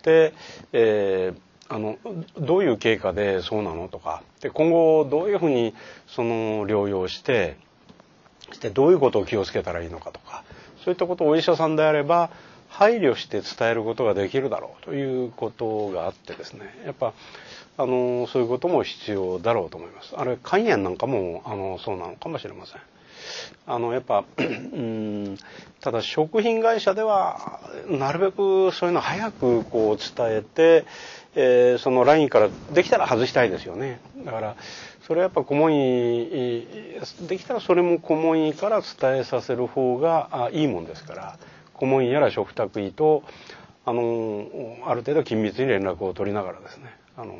どういう経過でそうなのとかで、今後どういうふうにその療養してどういうことを気をつけたらいいのかとか、そういったことをお医者さんであれば配慮して伝えることができるだろうということがあってですね、やっぱそういうことも必要だろうと思います。あれ肝炎なんかもそうなのかもしれません。やっぱただ食品会社ではなるべくそういうのを早く伝えて、そのラインからできたら外したいですよね。だからそれはやっぱ顧問医できたらそれも顧問医から伝えさせる方がいいもんですから、顧問医やら嘱託医とある程度緊密に連絡を取りながらですね、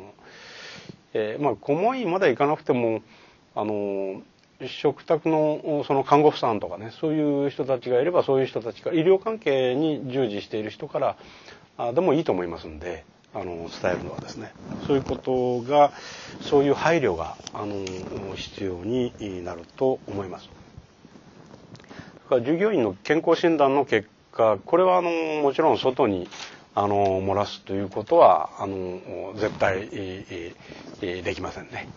顧問医まで行かなくても嘱託のその看護婦さんとかね、そういう人たちがいればそういう人たちから医療関係に従事している人からでもいいと思いますんで、伝えるのはですね、そういうことがそういう配慮が必要になると思います。従業員の健康診断の結果、これはもちろん外に漏らすということは絶対できませんね。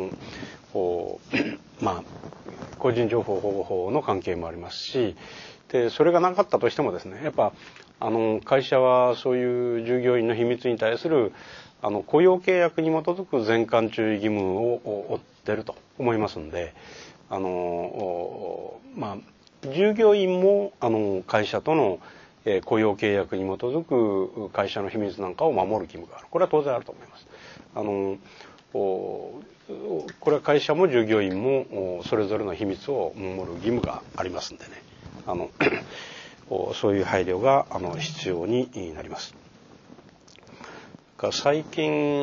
個人情報保護法の関係もありますし、でそれがなかったとしてもですね、やっぱ会社はそういう従業員の秘密に対する雇用契約に基づく全館注意義務を負っていると思いますんで、従業員も会社との雇用契約に基づく会社の秘密なんかを守る義務がある。これは当然あると思います。これは会社も従業員もそれぞれの秘密を守る義務がありますんでね、そういう配慮が必要になります。最近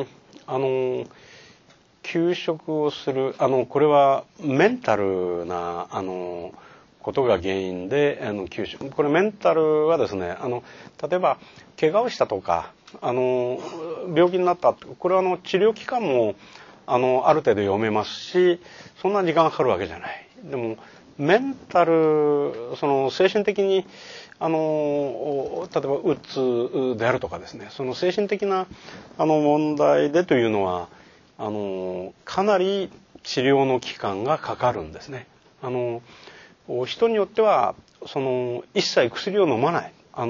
休職をするこれはメンタルなことが原因で休職。これメンタルはですね、例えば怪我をしたとか病気になった、これは治療期間もある程度読めますし、そんな時間がかかるわけじゃない。でもメンタル精神的に例えばうつであるとかですね、その精神的な問題でというのはかなり治療の期間がかかるんですね。人によっては一切薬を飲まないカ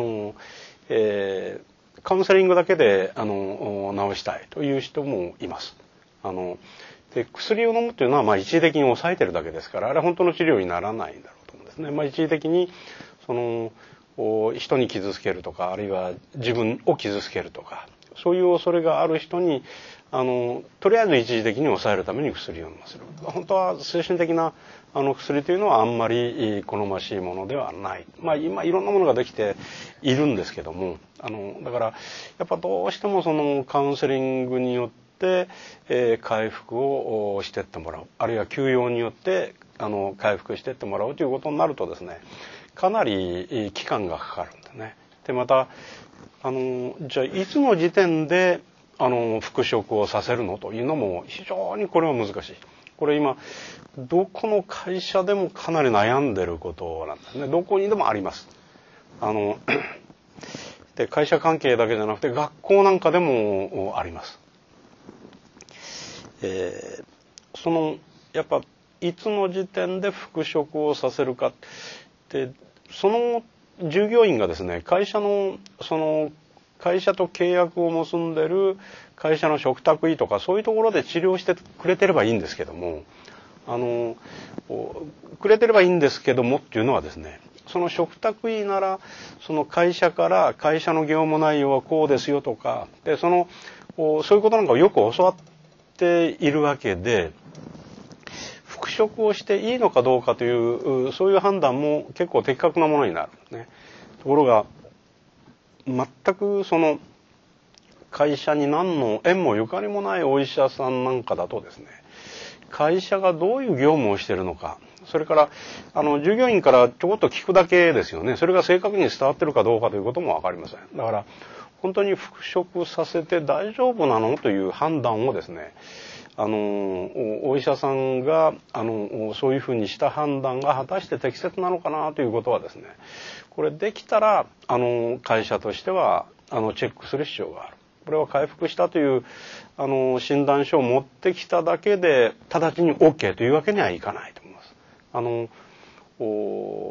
ウンセリングだけで治したいという人もいます。で薬を飲むというのは一時的に抑えてるだけですから、あれは本当の治療にならないんだろうと思うんですね。一時的に人に傷つけるとか、あるいは自分を傷つけるとか、 そういう恐れがある人にとりあえず一時的に抑えるために薬を飲ませる。本当は精神的な薬というのはあんまり好ましいものではない。今いろんなものができているんですけども、だからやっぱどうしてもそのカウンセリングによって回復をしていってもらう、あるいは休養によって回復していってもらうということになるとですね、かなり期間がかかるんでね。でまたじゃあいつの時点で復職をさせるのというのも非常にこれは難しい。これ今どこの会社でもかなり悩んでることなんですね。どこにでもあります。で会社関係だけじゃなくて学校なんかでもあります。やっぱいつの時点で復職をさせるかってその従業員がですね、会社と契約を結んでる会社の嘱託医とかそういうところで治療してくれてればいいんですけども、くれてればいいんですけどもっていうのはですね、その嘱託医ならその会社から会社の業務内容はこうですよとかでそういうことなんかをよく教わっているわけで、復職をしていいのかどうかというそういう判断も結構的確なものになるんですね。ところが全くその会社に何の縁もゆかりもないお医者さんなんかだとですね、会社がどういう業務をしているのか、それから従業員からちょこっと聞くだけですよね。それが正確に伝わってるかどうかということも分かりません。だから本当に復職させて大丈夫なのという判断をですね、お医者さんがそういうふうにした判断が果たして適切なのかなということはですね、これできたら会社としてはチェックする必要がある。これは回復したという診断書を持ってきただけで直ちに OK というわけにはいかないと思います。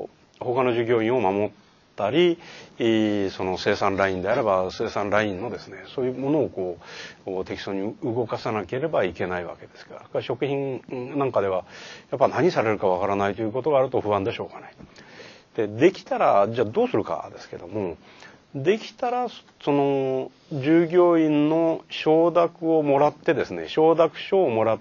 他の従業員を守ったり、その生産ラインであれば生産ラインのですね、そういうものを適当に動かさなければいけないわけですから、食品なんかではやっぱ何されるかわからないということがあると不安でしょうがない。できたらじゃあどうするかですけども、できたらその従業員の承諾をもらってですね、承諾書をもらって、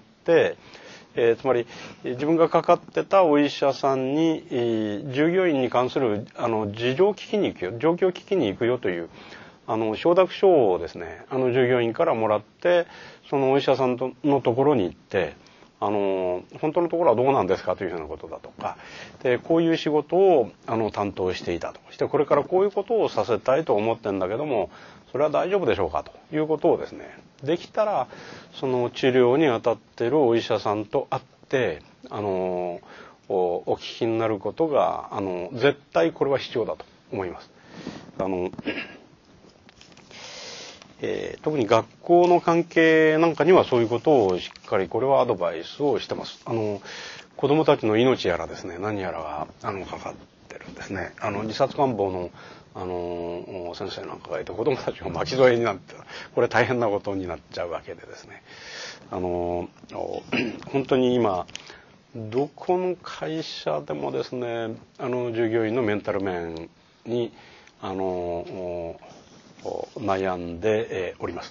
つまり自分がかかってたお医者さんに従業員に関する事情を聞きに行くよ、状況を聞きに行くよという承諾書をですね、従業員からもらって、そのお医者さんのところに行って、本当のところはどうなんですかというようなことだとか、でこういう仕事を担当していたとして、これからこういうことをさせたいと思ってんだけども、それは大丈夫でしょうかということをですね、できたらその治療に当たっているお医者さんと会ってお聞きになることが絶対これは必要だと思います。特に学校の関係なんかにはそういうことをしっかりこれはアドバイスをしてます。子どもたちの命やらですね、何やらがかかってるんですね。自殺願望の先生なんかがいて子どもたちが巻き添えになってこれ大変なことになっちゃうわけでですね、本当に今どこの会社でもですね従業員のメンタル面に悩んでおります。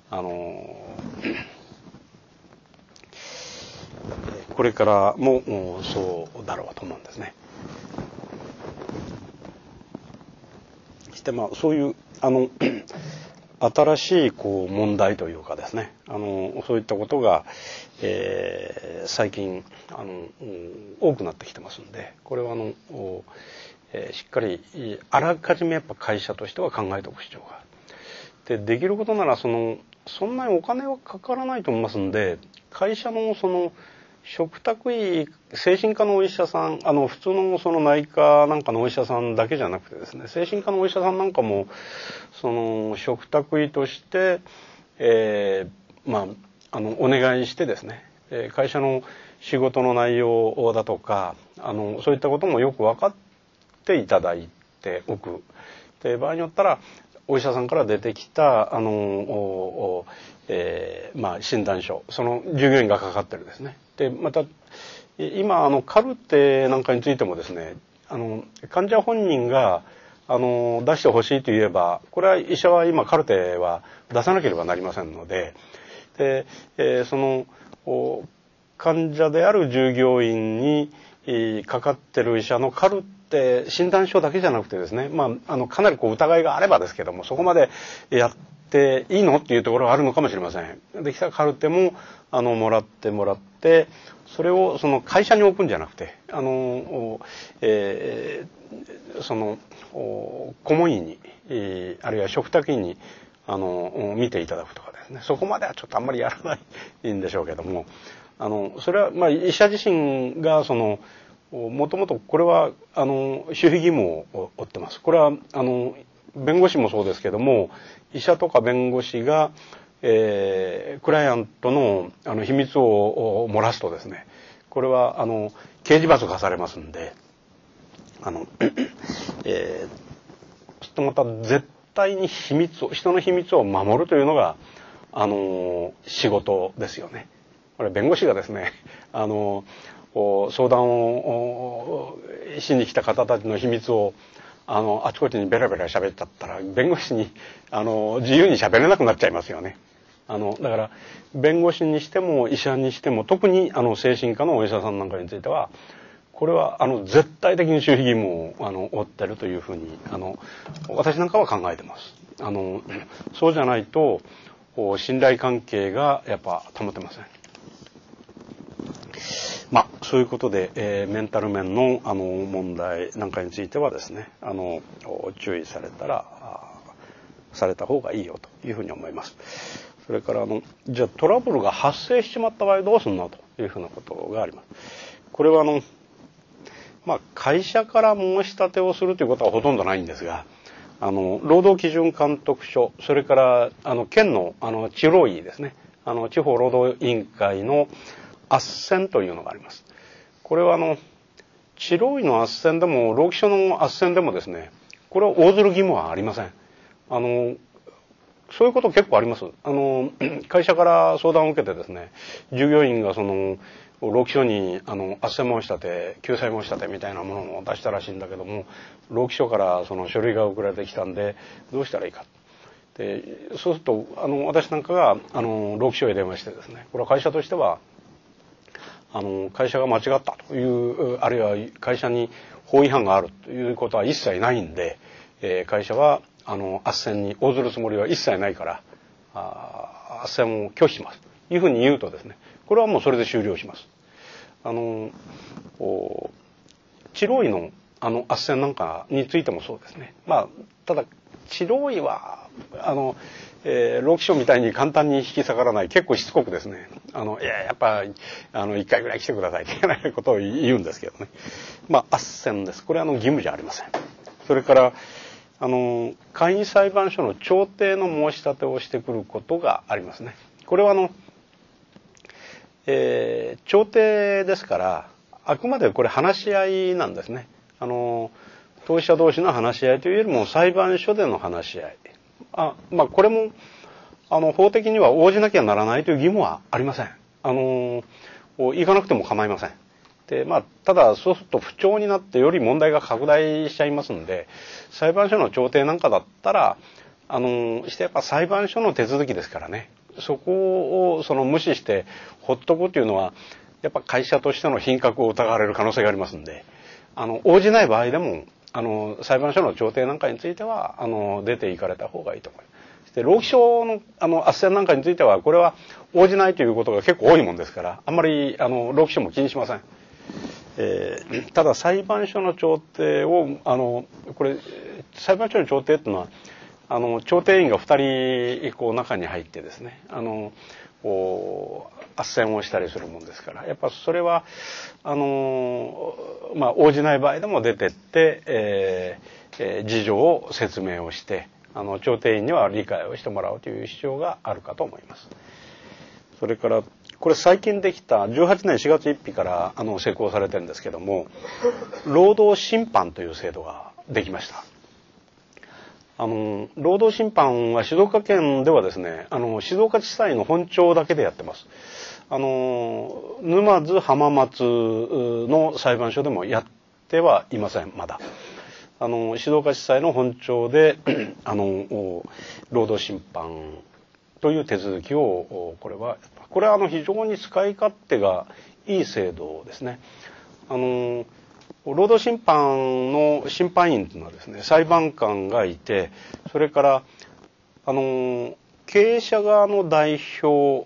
これからもそうだろうと思うんですね。してそういう新しい問題というかですね、そういったことが、最近多くなってきてますんで、これはしっかりあらかじめやっぱ会社としては考えておく必要がある。できることならそんなにお金はかからないと思いますんで、会社の嘱託医、精神科のお医者さん、普通の内科なんかのお医者さんだけじゃなくてですね、精神科のお医者さんなんかも嘱託医として、お願いしてですね、会社の仕事の内容だとかそういったこともよく分かっていただいておく。で場合によったらお医者さんから出てきた診断書、その従業員がかかってるですね。でまた今カルテなんかについてもですね、患者本人が出してほしいと言えば、これは医者は今カルテは出さなければなりませんので、その患者である従業員にかかってる医者のカルテ診断書だけじゃなくてですね、かなり疑いがあればですけども、そこまでやっていいのっていうところがあるのかもしれません。できたカルテももらって、それをその会社に置くんじゃなくて、その顧問医に、あるいは嘱託医に見ていただくとかですね、そこまではちょっとあんまりやらないんでしょうけども、それは医者自身がもともとこれは守秘義務を負ってます。これは弁護士もそうですけども、医者とか弁護士がクライアントの秘密を漏らすとですね、これは刑事罰が課されますんで、また絶対に人の秘密を守るというのが仕事ですよね。これ弁護士がですね、相談をしに来た方たちの秘密をあちこちにベラベラ喋っちゃったら、弁護士に自由に喋れなくなっちゃいますよね。だから弁護士にしても医者にしても、特に精神科のお医者さんなんかについては、これは絶対的に守秘義務を負ってるというふうに私なんかは考えてます。そうじゃないと信頼関係がやっぱ保てません。そういうことで、メンタル面の問題なんかについてはですね、注意された方がいいよというふうに思います。それからじゃあトラブルが発生しちまった場合どうするのというふうなことがあります。これは会社から申し立てをするということはほとんどないんですが、労働基準監督署、それから県の地労委ですね、地方労働委員会の斡旋というのがあります。これは地労委の斡旋でも労基署の斡旋でもですね、これは応ずる義務はありません。そういうこと結構あります。会社から相談を受けてですね、従業員が労基署に斡旋申し立て、救済申し立てみたいなものを出したらしいんだけども、労基署から書類が送られてきたんでどうしたらいいか。でそうすると私なんかが労基署へ電話してですね、これは会社としては会社が間違ったという、あるいは会社に法違反があるということは一切ないんで、会社は斡旋に応ずるつもりは一切ないから斡旋を拒否しますというふうに言うとですね、これはもうそれで終了します。地労委の斡旋なんかについてもそうですね。ただ地労委は労基署みたいに簡単に引き下がらない、結構しつこくですね、やっぱ1回ぐらい来てくださいというようなことを言うんですけどね。斡旋です。これは義務じゃありません。それから簡易裁判所の調停の申し立てをしてくることがありますね。これは調停ですから、あくまでこれ話し合いなんですね。当事者同士の話し合いというよりも裁判所での話し合い。これも法的には応じなきゃならないという義務はありません。行かなくても構いません。でただそうすると不調になってより問題が拡大しちゃいますんで、裁判所の調停なんかだったらしてやっぱ裁判所の手続きですからね、そこを無視してほっとくというのはやっぱ会社としての品格を疑われる可能性がありますんで、応じない場合でも裁判所の調停なんかについては出ていかれた方がいいと思います。で労基署の斡旋なんかについてはこれは応じないということが結構多いもんですから、あんまり労基署も気にしません。ただ裁判所の調停をこれ裁判所の調停っていうのは調停員が2人中に入ってですね斡旋をしたりするもんですから、やっぱそれは応じない場合でも出てって、事情を説明をして調停員には理解をしてもらうという必要があるかと思います。それからこれ最近できた18年4月1日から施行されてるんですけども、労働審判という制度ができました。労働審判は静岡県ではですね静岡地裁の本庁だけでやってます。沼津浜松の裁判所でもやってはいません。まだ静岡地裁の本庁で労働審判という手続きをこれは非常に使い勝手がいい制度ですね。労働審判の審判員というのはですね、裁判官がいて、それから経営者側の代表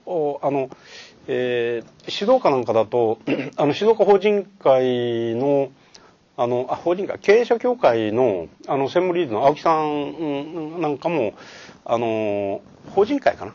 静岡なんかだと静岡法人会の経営者協会の専務リードの青木さんなんかも法人会かな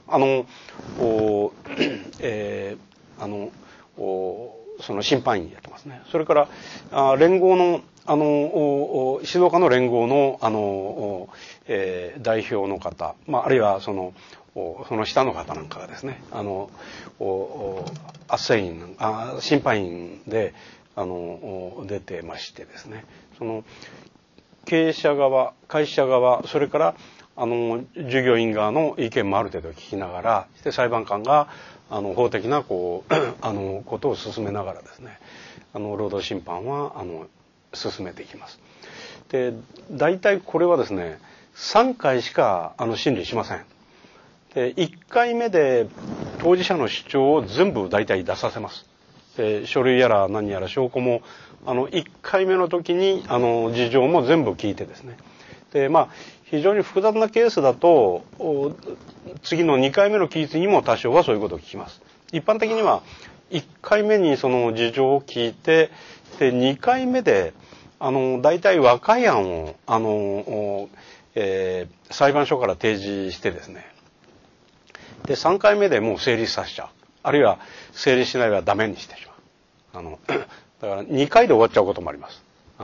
その審判員やってますね。それから連合の静岡の連合の代表の方、あるいはその下の方なんかがですね斡旋員審判員で出てましてですね、その経営者側会社側それから従業員側の意見もある程度聞きながらして裁判官が法的なことを進めながらですね労働審判は進めていきます。で大体これはですね3回しか審理しません。で1回目で当事者の主張を全部大体出させます。で書類やら何やら証拠も1回目の時に事情も全部聞いてですね、で非常に複雑なケースだと次の2回目の期日にも多少はそういうことを聞きます。一般的には1回目にその事情を聞いて、で2回目で大体和解案を裁判所から提示してですね、で3回目でもう成立させちゃう、あるいは成立しないはダメにしてしまう。だから2回で終わっちゃうこともあります。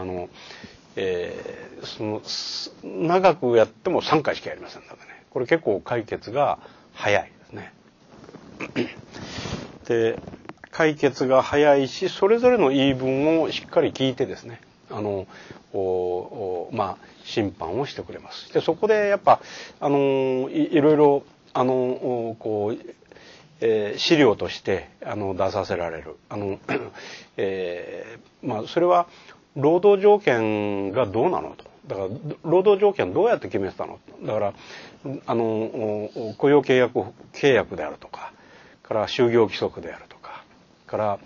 長くやっても3回しかやりませんのでね、これ結構解決が早いですね。で解決が早いし、それぞれの言い分をしっかり聞いてですね審判をしてくれます。でそこでやっぱいろいろ資料として出させられるそれは労働条件がどうなのと。だから労働条件どうやって決めてたの。だから雇用契約であるとかから就業規則であるとかから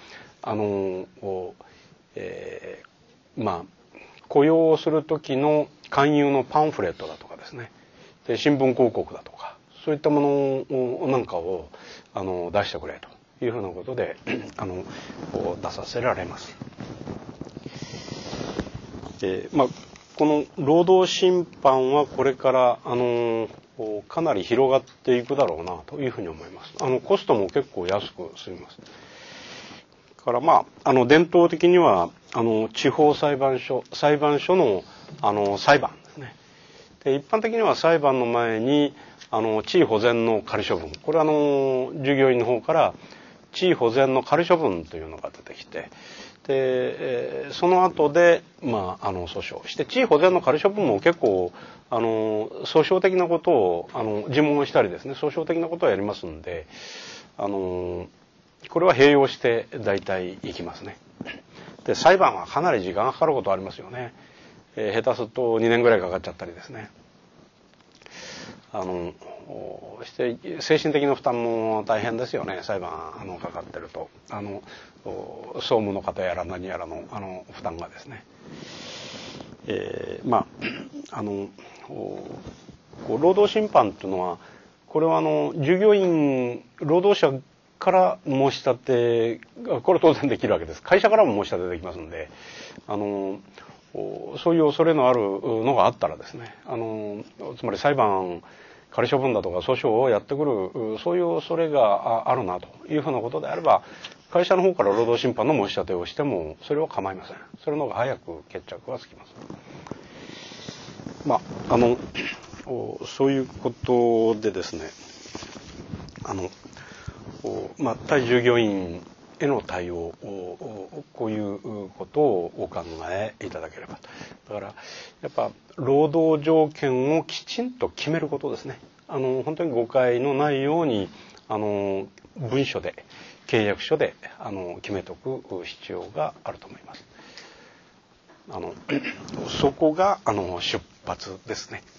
雇用をする時の勧誘のパンフレットだとかですね、で新聞広告だとかそういったものなんかを出してくれというふうなことで出させられます。この労働審判はこれからかなり広がっていくだろうなというふうに思います。コストも結構安く済みます。から伝統的には地方裁判所の裁判ですね。で一般的には裁判の前に地位保全の仮処分、これは従業員の方から地位保全の仮処分というのが出てきて、でその後で訴訟して、地位保全の仮処分も結構訴訟的なことを尋問したりですね、訴訟的なことをやりますんでこれは併用して大体いきますね。で裁判はかなり時間がかかることありますよね。下手すると2年ぐらいかかっちゃったりですね。して精神的な負担も大変ですよね。裁判かかってると総務の方やら何やらの負担がですね。労働審判というのはこれは従業員労働者から申し立てこれ当然できるわけです。会社からも申し立てできますんでそういう恐れのあるのがあったらですねつまり裁判仮処分だとか訴訟をやってくるそういう恐れがあるなというふうなことであれば会社の方から労働審判の申し立てをしてもそれは構いません。それの方が早く決着はつきます。そういうことでですね対従業員への対応こういうことをお考えいただければ。だからやっぱ労働条件をきちんと決めることですね。本当に誤解のないように文書で契約書で決めておく必要があると思います。 そこが出発ですね。